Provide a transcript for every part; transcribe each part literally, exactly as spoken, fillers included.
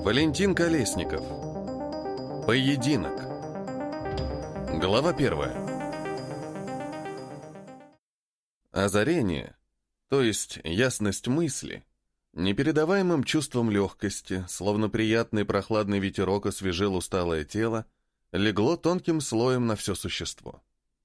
Валентин Колесников. Поединок. Глава первая. Озарение, то есть ясность мысли, непередаваемым чувством легкости, словно приятный прохладный ветерок освежил усталое тело, легло тонким слоем на все существо.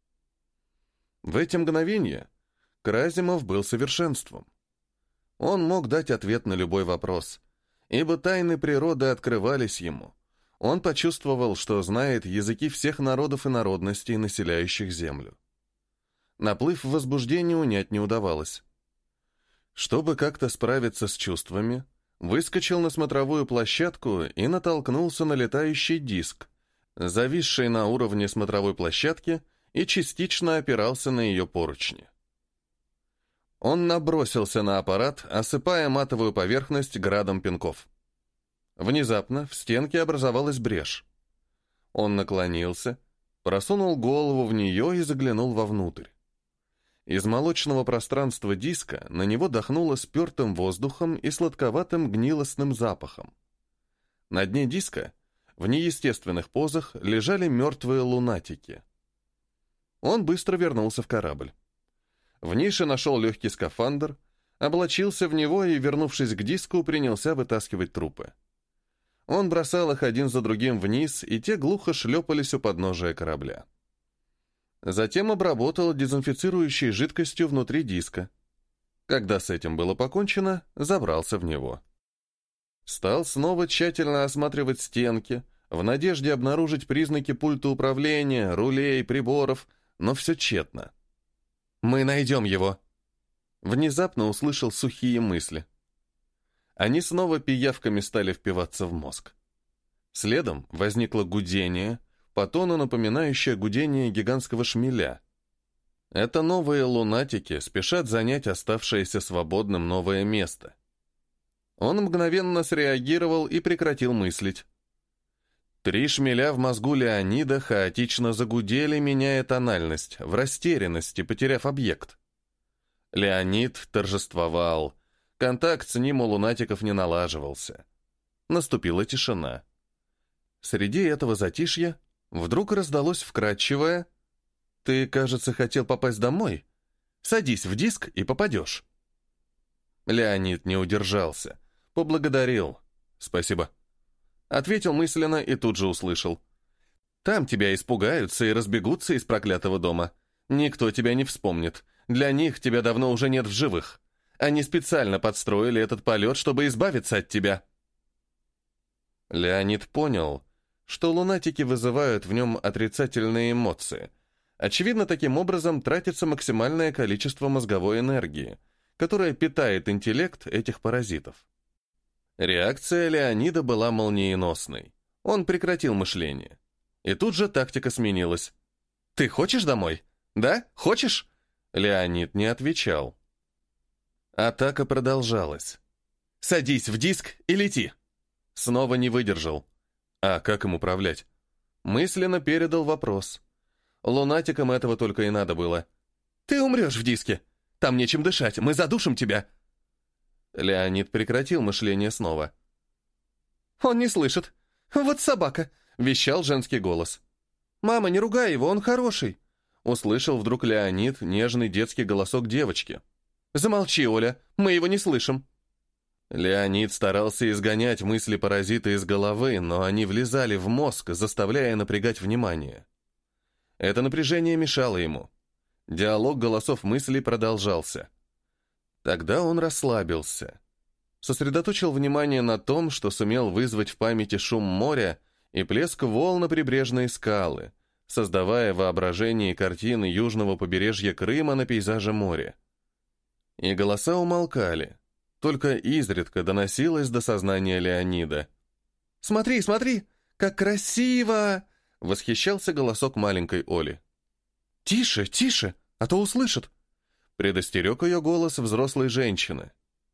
В эти мгновения Кразимов был совершенством. Он мог дать ответ на любой вопрос, ибо тайны природы открывались ему. Он почувствовал, что знает языки всех народов и народностей, населяющих Землю. Наплыв возбуждения унять не удавалось. Чтобы как-то справиться с чувствами, выскочил на смотровую площадку и натолкнулся на летающий диск, зависший на уровне смотровой площадки и частично опирался на ее поручни. Он набросился на аппарат, осыпая матовую поверхность градом пинков. Внезапно в стенке образовалась брешь. Он наклонился, просунул голову в нее и заглянул вовнутрь. Из молочного пространства диска на него дохнуло спертым воздухом и сладковатым гнилостным запахом. На дне диска, в неестественных позах, лежали мертвые лунатики. Он быстро вернулся в корабль. В нише нашел легкий скафандр, облачился в него и, вернувшись к диску, принялся вытаскивать трупы. Он бросал их один за другим вниз, и те глухо шлепались у подножия корабля. Затем обработал дезинфицирующей жидкостью внутри диска. Когда с этим было покончено, забрался в него. Стал снова тщательно осматривать стенки, в надежде обнаружить признаки пульта управления, рулей, приборов, но все тщетно. «Мы найдем его!» Внезапно услышал сухие мысли. Они снова пиявками стали впиваться в мозг. Следом возникло гудение, по тону напоминающее гудение гигантского шмеля. Это новые лунатики спешат занять оставшееся свободным новое место. Он мгновенно среагировал и прекратил мыслить. Три шмеля в мозгу Леонида хаотично загудели, меняя тональность, в растерянности, потеряв объект. Леонид торжествовал. Контакт с ним у лунатиков не налаживался. Наступила тишина. Среди этого затишья вдруг раздалось вкрадчивое: «Ты, кажется, хотел попасть домой? Садись в диск и попадешь». Леонид не удержался. Поблагодарил. «Спасибо». Ответил мысленно и тут же услышал: «Там тебя испугаются и разбегутся из проклятого дома. Никто тебя не вспомнит. Для них тебя давно уже нет в живых. Они специально подстроили этот полет, чтобы избавиться от тебя». Леонид понял, что лунатики вызывают в нем отрицательные эмоции. Очевидно, таким образом тратится максимальное количество мозговой энергии, которая питает интеллект этих паразитов. Реакция Леонида была молниеносной. Он прекратил мышление. И тут же тактика сменилась. «Ты хочешь домой? Да? Хочешь?» Леонид не отвечал. Атака продолжалась. «Садись в диск и лети!» Снова не выдержал. А как им управлять? Мысленно передал вопрос. Лунатикам этого только и надо было. «Ты умрешь в диске! Там нечем дышать, мы задушим тебя!» Леонид прекратил мышление снова. «Он не слышит. Вот собака!» — вещал женский голос. «Мама, не ругай его, он хороший!» — услышал вдруг Леонид нежный детский голосок девочки. «Замолчи, Оля, мы его не слышим». Леонид старался изгонять мысли паразита из головы, но они влезали в мозг, заставляя напрягать внимание. Это напряжение мешало ему. Диалог голосов мыслей продолжался. Тогда он расслабился. Сосредоточил внимание на том, что сумел вызвать в памяти шум моря и плеск волн на прибрежные скалы, создавая в воображении картины южного побережья Крыма на пейзаже моря. И голоса умолкали. Только изредка доносилось до сознания Леонида. «Смотри, смотри, как красиво!» — восхищался голосок маленькой Оли. «Тише, тише, а то услышат!» — предостерег ее голос взрослой женщины.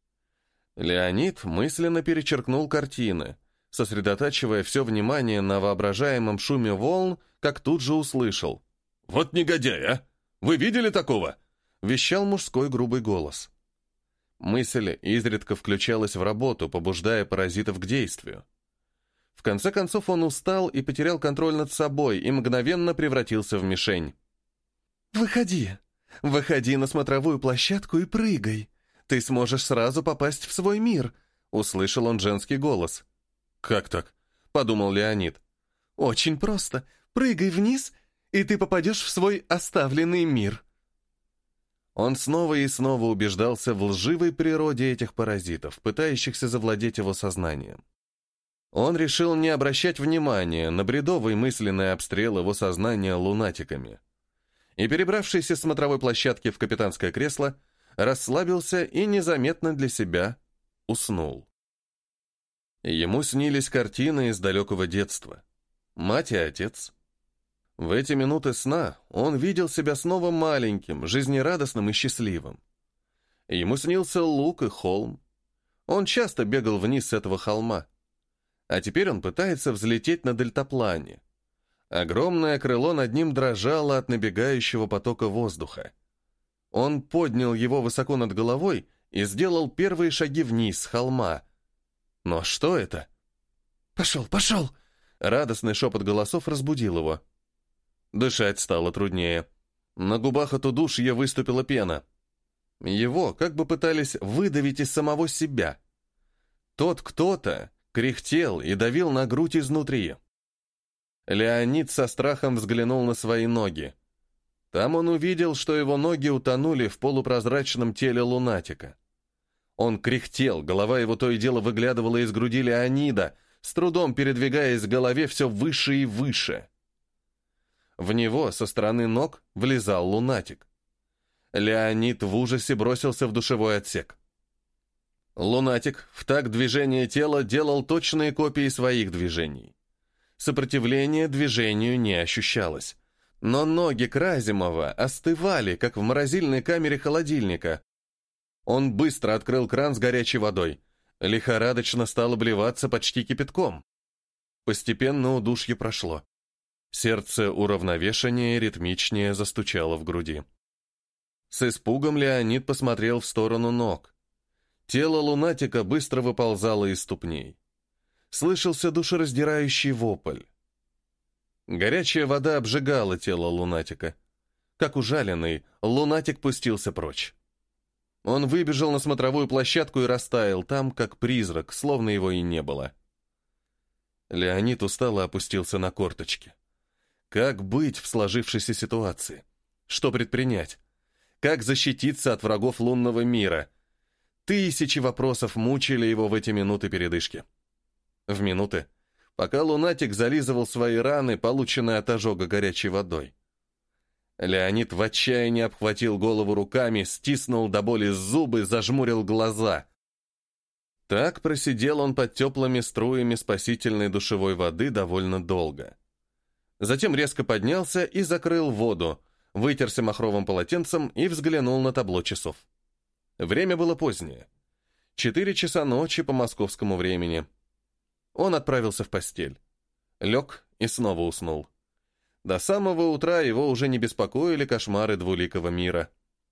Леонид мысленно перечеркнул картины, сосредотачивая все внимание на воображаемом шуме волн, как тут же услышал. «Вот негодяй, а! Вы видели такого?» — вещал мужской грубый голос. Мысль изредка включалась в работу, побуждая паразитов к действию. конце концов он устал и потерял контроль над собой и мгновенно превратился в мишень. «Выходи! Выходи на смотровую площадку и прыгай! Ты сможешь сразу попасть в свой мир!» — услышал он женский голос. «Как так?» — подумал Леонид. «Очень просто. Прыгай вниз, и ты попадешь в свой оставленный мир». Он снова и снова убеждался в лживой природе этих паразитов, пытающихся завладеть его сознанием. Он решил не обращать внимания на бредовый мысленный обстрел его сознания лунатиками. И, перебравшись с смотровой площадки в капитанское кресло, расслабился и незаметно для себя уснул. Ему снились картины из далекого детства. Мать и отец. В эти минуты сна он видел себя снова маленьким, жизнерадостным и счастливым. Ему снился луг и холм. Он часто бегал вниз с этого холма. А теперь он пытается взлететь на дельтаплане. Огромное крыло над ним дрожало от набегающего потока воздуха. Он поднял его высоко над головой и сделал первые шаги вниз с холма. Но что это? «Пошел, пошел!» Радостный шепот голосов разбудил его. Дышать стало труднее. На губах от удушья выступила пена. Его как бы пытались выдавить из самого себя. Тот кто-то кряхтел и давил на грудь изнутри. Леонид со страхом взглянул на свои ноги. Там он увидел, что его ноги утонули в полупрозрачном теле лунатика. Он кряхтел, голова его то и дело выглядывала из груди Леонида, с трудом передвигаясь в голове все выше и выше. В него со стороны ног влезал лунатик. Леонид в ужасе бросился в душевой отсек. Лунатик в такт движения тела делал точные копии своих движений. Сопротивления движению не ощущалось. Но ноги Кразимова остывали, как в морозильной камере холодильника. Он быстро открыл кран с горячей водой. Лихорадочно стал обливаться почти кипятком. Постепенно удушье прошло. Сердце уравновешеннее и ритмичнее застучало в груди. С испугом Леонид посмотрел в сторону ног. Тело лунатика быстро выползало из ступней. Слышался душераздирающий вопль. Горячая вода обжигала тело лунатика. Как ужаленный, лунатик пустился прочь. Он выбежал на смотровую площадку и растаял там, как призрак, словно его и не было. Леонид устало опустился на корточки. Как быть в сложившейся ситуации? Что предпринять? Как защититься от врагов лунного мира? Тысячи вопросов мучили его в эти минуты передышки. В минуты, пока лунатик зализывал свои раны, полученные от ожога горячей водой. Леонид в отчаянии обхватил голову руками, стиснул до боли зубы, зажмурил глаза. Так просидел он под теплыми струями спасительной душевой воды довольно долго. Затем резко поднялся и закрыл воду, вытерся махровым полотенцем и взглянул на табло часов. Время было позднее. Четыре часа ночи по московскому времени. Он отправился в постель. Лег и снова уснул. До самого утра его уже не беспокоили кошмары двуликого мира.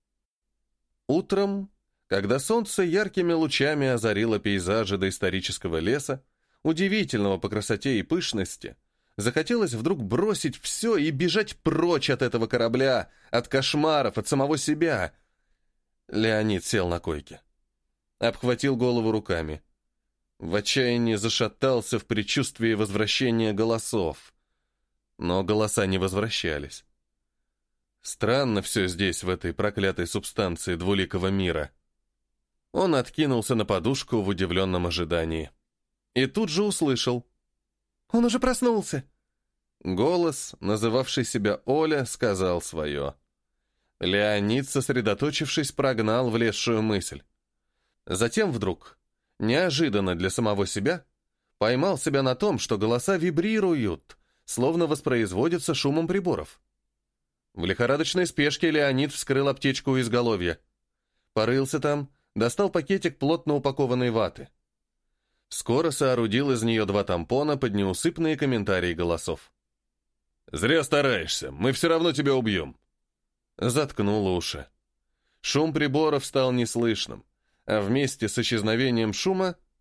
Утром, когда солнце яркими лучами озарило пейзажи доисторического леса, удивительного по красоте и пышности, захотелось вдруг бросить все и бежать прочь от этого корабля, от кошмаров, от самого себя. Леонид сел на койке. Обхватил голову руками. В отчаянии зашатался в предчувствии возвращения голосов. Но голоса не возвращались. Странно все здесь, в этой проклятой субстанции двуликого мира. Он откинулся на подушку в удивленном ожидании. И тут же услышал. «Он уже проснулся!» Голос, называвший себя Оля, сказал свое. Леонид, сосредоточившись, прогнал влезшую мысль. Затем вдруг, неожиданно для самого себя, поймал себя на том, что голоса вибрируют, словно воспроизводятся шумом приборов. В лихорадочной спешке Леонид вскрыл аптечку у изголовья. Порылся там, достал пакетик плотно упакованной ваты. Скоро соорудил из нее два тампона под неусыпные комментарии голосов. «Зря стараешься, мы все равно тебя убьем». Заткнуло уши. Шум приборов стал неслышным, а вместе с исчезновением шума